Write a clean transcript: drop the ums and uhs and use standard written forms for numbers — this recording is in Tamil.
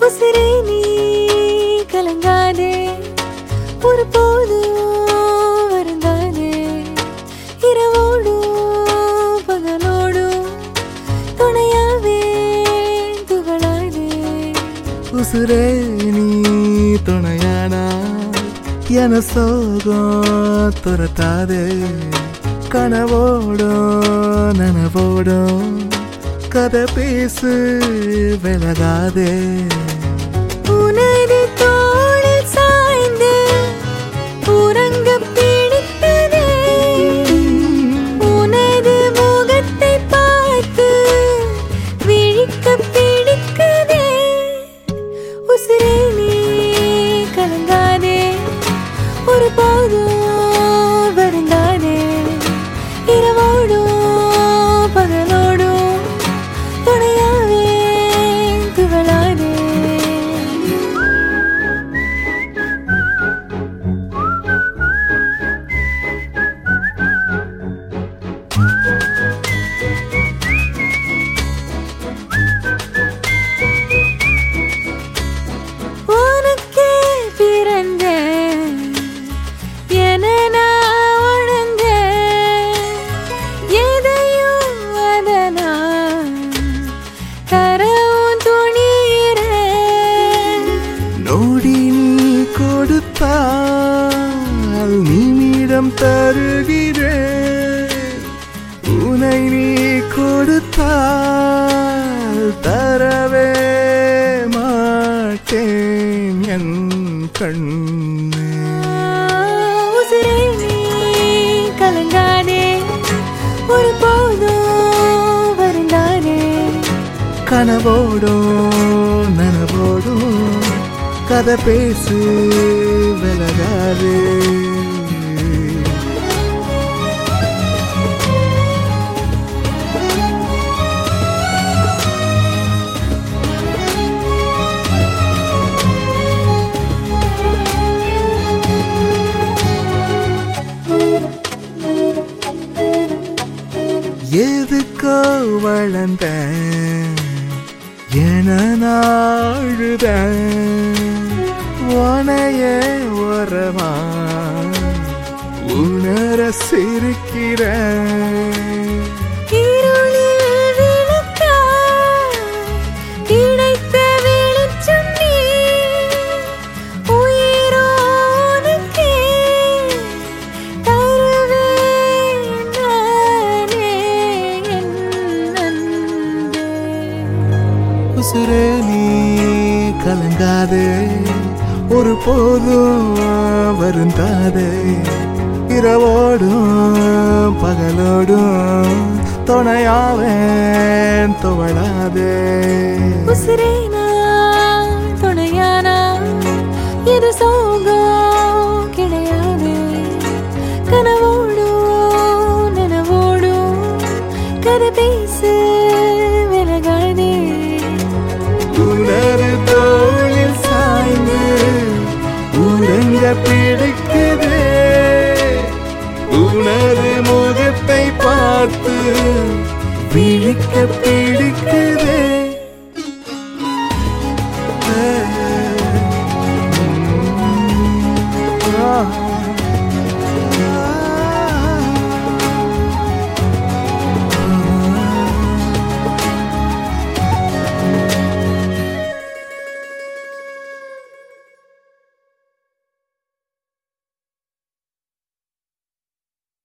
உசிரே நீ கலங்காதே, ஒரு போதும் வருந்தாதே, இரவோடும் பகலோடும் துணையாவே துகளாதே. உசுரே நீ துணையானா என சோகம் துரத்தாதே, கனவோடும் நனவோடும் கதை பேசு விலகாதே. உனது தோளில் சாய்ந்து உறங்க பிடித்ததே, உனது முகத்தை பார்த்து விழிக்க பிடிக்குதே. உசிரே நீ கலங்காதே, ஒரு போதும் வருந்தாதே, இரவோடும் பகலோடும் துணையாவே துகளாதே. உனக்கே பிறந்தேன் என நான் உணர்ந்தேன், எதையும் அதனால் தரவும் துணிகிறேன். நோடி நீ கொடுத்தால் நிமிடம் தருகிறேன், உனை நீ கொடுத்தால் தரவே மாட்டேன் என் கண்ணே. உசிரே நீ கலங்காதே, ஒரு போதும் வருந்தாதே, கனவோடும் நனவோடும் கதை பேசு விலகாதே. எதுக்கோ வளர்ந்த என நாழுத உனைய உறவா உணர சிரிக்கிற. இருளில் விளக்காய் கிடைத்த வெளிச்சம் நீ, உயிரோனுக்கே தருவேன் நானே என் அன்பே. உசுரே நீ கலங்காதே, ஒரு போதும் வருந்தாதே, இரவோடும் பகலோடும் துணையாவேன் துவளாதே. உசிரே நான் துணையானா இது சோகம் கிடையாது, கனவோடும் நனவோடும் கதை பேசு விலகாதே. உணரு தோளில் சாய்ந்து உறங்க பிடிக்குதே, உணரு முகத்தை பார்த்து விழிக்க பிடிக்குதே. ஆ